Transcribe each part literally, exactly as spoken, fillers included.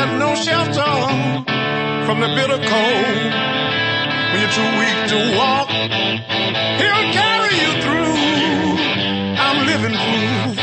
got no shelter from the bitter cold. When you're too weak to walk, he'll carry you through. I'm living proof.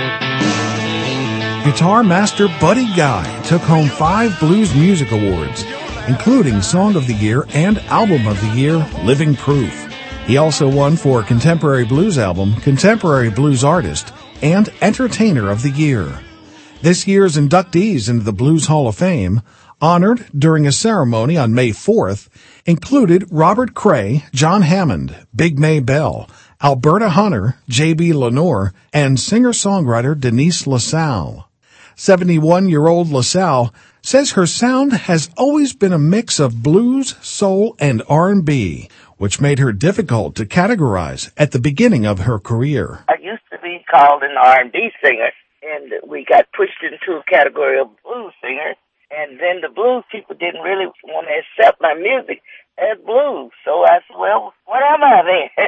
Guitar master Buddy Guy took home five Blues Music Awards, including Song of the Year and Album of the Year, Living Proof. He also won for Contemporary Blues Album, Contemporary Blues Artist, and Entertainer of the Year. This year's inductees into the Blues Hall of Fame, honored during a ceremony on May fourth, included Robert Cray, John Hammond, Big May Bell, Alberta Hunter, J B Lenore, and singer-songwriter Denise LaSalle. seventy-one-year-old LaSalle says her sound has always been a mix of blues, soul, and R and B, which made her difficult to categorize at the beginning of her career. I used to be called an R and B singer, and we got pushed into a category of blues singer, and then the blues people didn't really want to accept my music as blues. So I said, well, what am I then?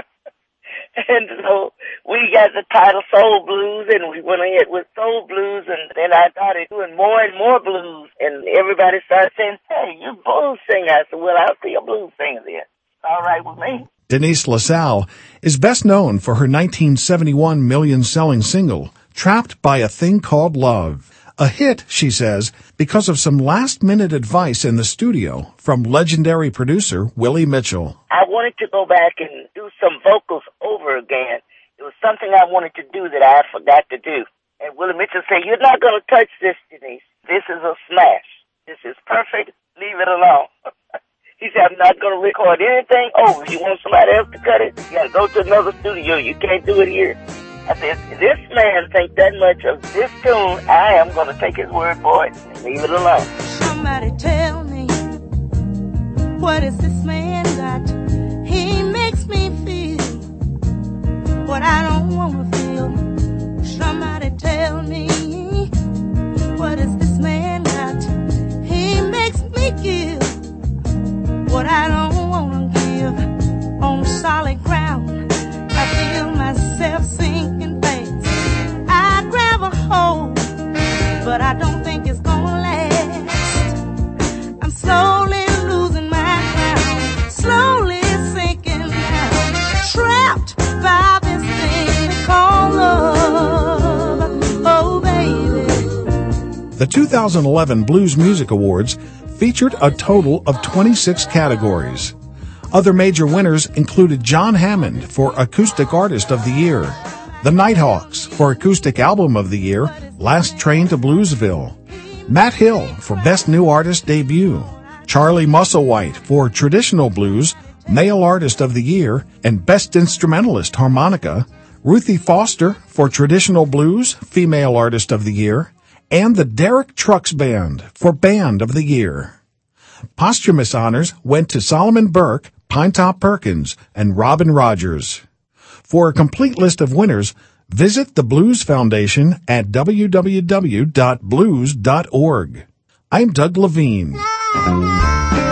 And so we got the title Soul Blues, and we went ahead with Soul Blues, and then I started doing more and more blues, and everybody started saying, hey, you're a blues singer. I said, well, I'll be a blues singer then. All right with me. Denise LaSalle is best known for her nineteen seventy-one million-selling single, Trapped by a Thing Called Love. A hit, she says, because of some last-minute advice in the studio from legendary producer Willie Mitchell. I wanted to go back and do some vocals over again. It was something I wanted to do that I forgot to do. And Willie Mitchell said, you're not going to touch this, Denise. This is a smash. This is perfect. Leave it alone. He said, I'm not going to record anything over. You want somebody else to cut it? You got to go to another studio. You can't do it here. I said, this man thinks that much of this tune, I am going to take his word for it and leave it alone. Somebody tell me, what is this man got? He makes me feel what I don't want to feel. Somebody tell me, what is this man got? He makes me give what I don't want to give. On solid ground, I feel myself sinking fast. I grab a hold, but I don't think it's gonna last. I'm slowly losing my ground, slowly sinking down, trapped by this thing called love. Oh, baby. The two thousand eleven Blues Music Awards featured a total of twenty-six categories. Other major winners included John Hammond for Acoustic Artist of the Year, the Nighthawks for Acoustic Album of the Year, Last Train to Bluesville, Matt Hill for Best New Artist Debut, Charlie Musselwhite for Traditional Blues, Male Artist of the Year, and Best Instrumentalist Harmonica, Ruthie Foster for Traditional Blues, Female Artist of the Year, and the Derek Trucks Band for Band of the Year. Posthumous honors went to Solomon Burke, Pinetop Perkins, and Robin Rogers. For a complete list of winners, visit the Blues Foundation at w w w dot blues dot org. I'm Doug Levine.